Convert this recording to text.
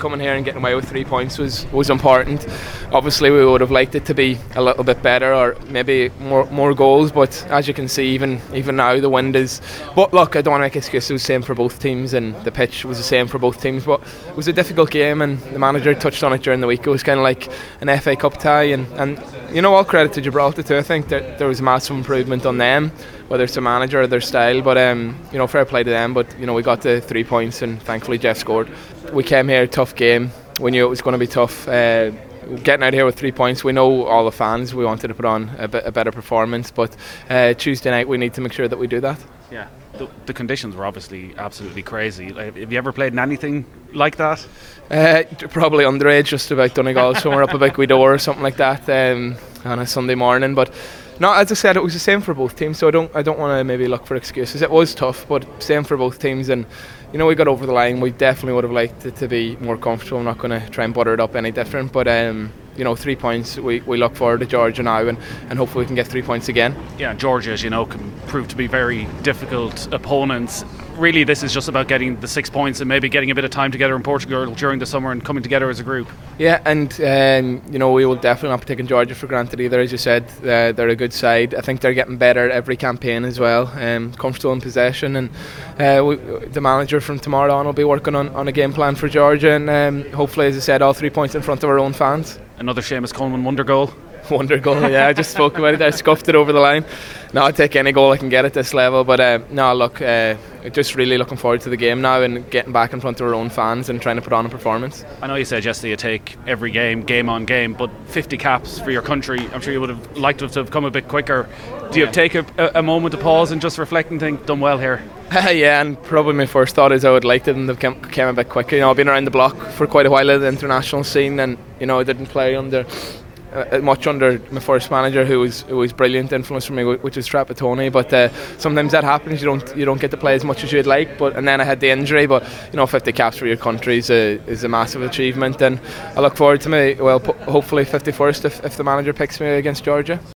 coming here and getting away with 3 points was important. Obviously we would have liked it to be a little bit better, or maybe more goals, but as you can see, even now the wind is. But look, I don't want to make excuses. It was the same for both teams, and the pitch was the same for both teams, but it was a difficult game, and the manager touched on it during the week. It was kind of like an FA Cup tie, and all credit to Gibraltar too. I think that there was massive improvement on them, whether it's the manager or their style, but fair play to them. But we got the 3 points, and thankfully Jeff scored. We came here, tough game. We knew it was going to be tough. Getting out here with 3 points, we know all the fans, we wanted to put on a better performance, but Tuesday night we need to make sure that we do that. Yeah, the conditions were obviously absolutely crazy. Have you ever played in anything like that? Probably underage, just about Donegal, somewhere up about Guidor or something like that, on a Sunday morning. But no, as I said, it was the same for both teams, so I don't want to maybe look for excuses. It was tough, but same for both teams, and we got over the line. We definitely would have liked it to be more comfortable. I'm not going to try and butter it up any different, but 3 points, we look forward to Georgia now, and hopefully we can get 3 points again. Yeah, Georgia, as you know, can prove to be very difficult opponents. Really, this is just about getting the 6 points and maybe getting a bit of time together in Portugal during the summer and coming together as a group. Yeah, and we will definitely not be taking Georgia for granted either. As you said, they're a good side. I think they're getting better every campaign as well. Comfortable in possession, and the manager from tomorrow on will be working on a game plan for Georgia, and hopefully, as I said, all 3 points in front of our own fans. Another Seamus Coleman wonder goal. Wonder goal, yeah. I just spoke about it. I scuffed it over the line. No, I'll take any goal I can get at this level. But just really looking forward to the game now and getting back in front of our own fans and trying to put on a performance. I know you said yesterday you take every game on game, but 50 caps for your country, I'm sure you would have liked to have come a bit quicker. Do you take a moment to pause and just reflect and think, done well here? Yeah, and probably my first thought is I would like them to have came a bit quicker. I've been around the block for quite a while at the international scene, and I didn't play much under my first manager, who was brilliant influence for me, which is Trapattoni. But sometimes that happens. You don't get to play as much as you'd like. And then I had the injury. But 50 caps for your country is a massive achievement, and I look forward to hopefully 51st if the manager picks me against Georgia.